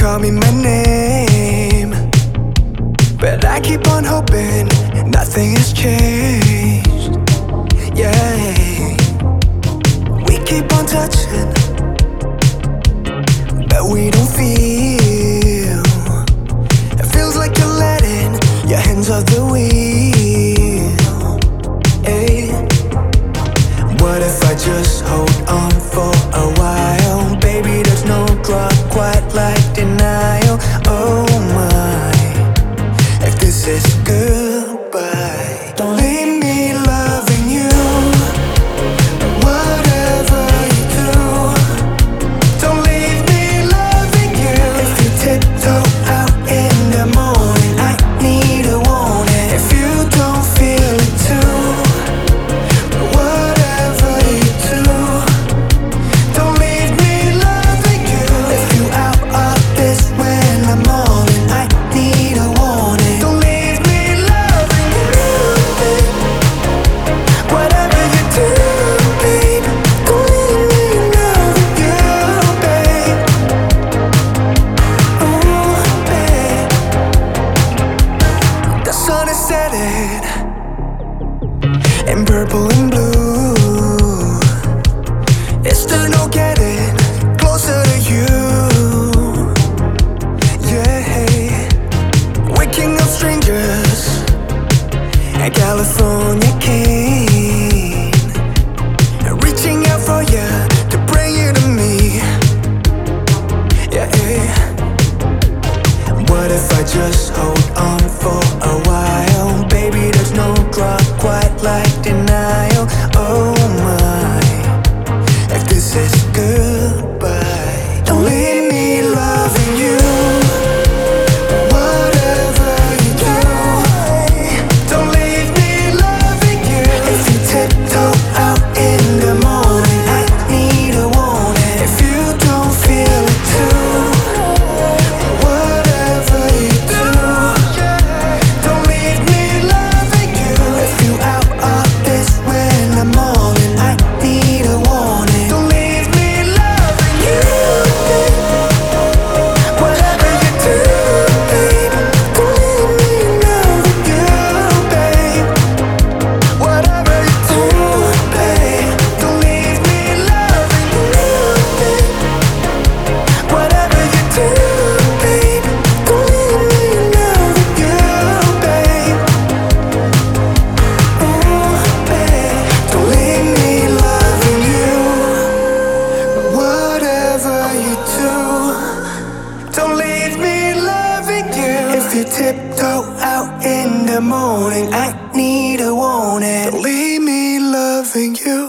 call me my name, but I keep on hoping nothing has changed. Yeah, we keep on touching, but we don't feel. It feels like you're letting your hands off the wheel. Hey, what if I just hold on for a while? Baby, there's no drug quite like denial. Oh my, if this is goodbye, don't leave me loving you. Whatever you do, don't leave me loving you. If you tiptoe out in the morning, I need a warning. If you don't feel it too, whatever you do, don't leave me loving you. If you out of this when I'm all in, I need a warning. Don't leave me loving you, babe. Whatever you do, babe, don't leave me loving you, babe. Ooh, babe. The sun is setting in purple and blue. It's still no getting closer to you. Yeah, waking up strangers at California King, reaching out for you to bring you to me. Yeah, what if I just hold on for a while? Baby, there's no drug quite like denial. Oh my, if this is goodbye, don't leave me loving you. Whatever you do, don't leave me loving you. If you tiptoe out in the morning, I need a warning. If you don't feel it too, whatever you do, don't leave me loving you. If you out of this when I'm all in, I need a warning. Don't leave me loving you, babe. Whatever you do, babe, don't leave me loving you, babe. Whatever you do, babe, don't leave me loving you, babe. Whatever you do, babe, don't leave me loving you, babe. Ooh, babe, don't leave me loving you. Whatever you do, don't leave me loving you. If you tiptoe out in the morning, I need a warning. Don't leave me loving you.